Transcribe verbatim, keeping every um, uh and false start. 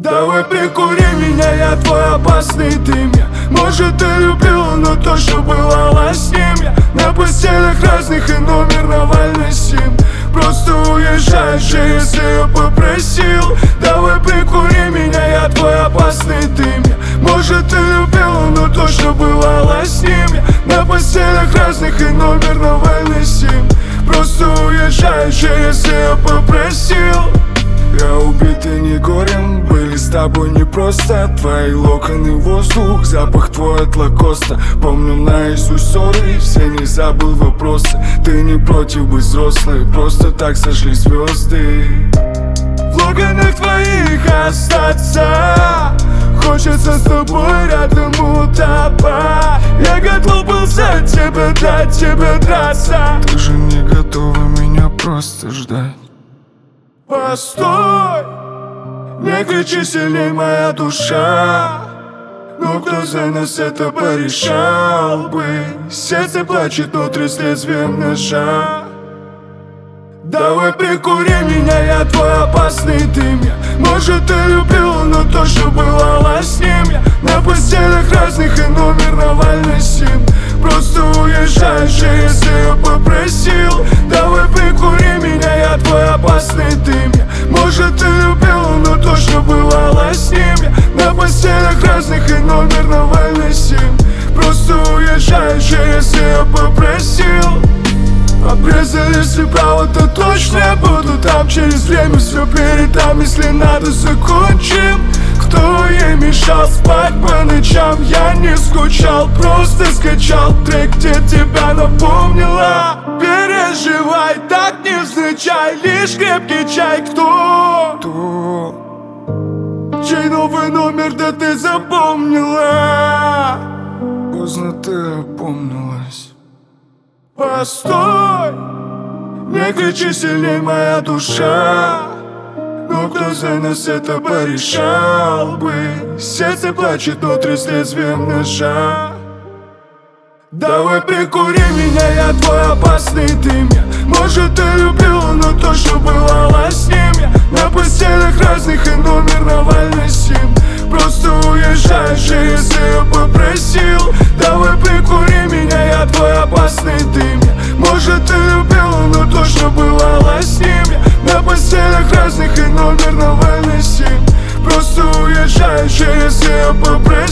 Давай прикури меня, я твой опасный дым. Я, может, ты любила, но то, что бывало с ним. Я на постелях разных и номер Навальный сим. Просто уезжаешь же, если я попросил. Давай прикури меня, я твой опасный дым. Я, может, ты любила, но то, что бывало с ним. Я на постелях разных и номер Навальный сим. Просто уезжаешь же, если я попросил. Я убитый не горем, были с тобой непросто. Твои локоны, воздух, запах твой от лакоста. Помню наизусть ссоры, все не забыл вопросы. Ты не против быть взрослой, просто так сошли звезды. В локонах твоих остаться, хочется с тобой рядом утопать. Я готов был за тебя дать тебе драться. Ты же не готова меня просто ждать. Постой, не кричи сильней, моя душа. Ну кто за нас это порешал бы? Сердце плачет внутри с лезвием ножа. Давай прикури меня, я твой опасный дым. Я, может, ты любила, но то, что бывало с ним. Я на постелях разных и номер Навальный сим. Просто уезжаешь же, если я попросил. Давай прикури меня, я твой опасный дым. Я, может, ты любила, но то, что бывало с ним. Я на постелях разных и номер Навальный сим. Просто уезжаешь же, если я попросил. Обрезали все право, то точно я буду там. Через время все передам, если надо закончим. Кто ей мешал спать по ночам? Я не скучал, просто скачал трек, где тебя напомнила. Переживай, так невзначай, лишь крепкий чай. Кто? Кто? Чей новый номер, да ты запомнила? Поздно ты опомнилась. Постой, не кричи сильней, моя душа. Ну кто за нас это порешал бы? Сердце плачет внутри с лезвием ножа. Давай прикури меня, я твой опасный дым. Я, может, ты любила, но то, что бывало с ним. Я на постелях разных и номер Навальный сим. Просто уезжаешь же, если я попросил. Давай прикури меня, я твой опасный дым. Я, может, ты любила, но то, что бывало с ним. Я на постелях разных и номер Навальный сим. Просто уезжаешь же, если я попросил.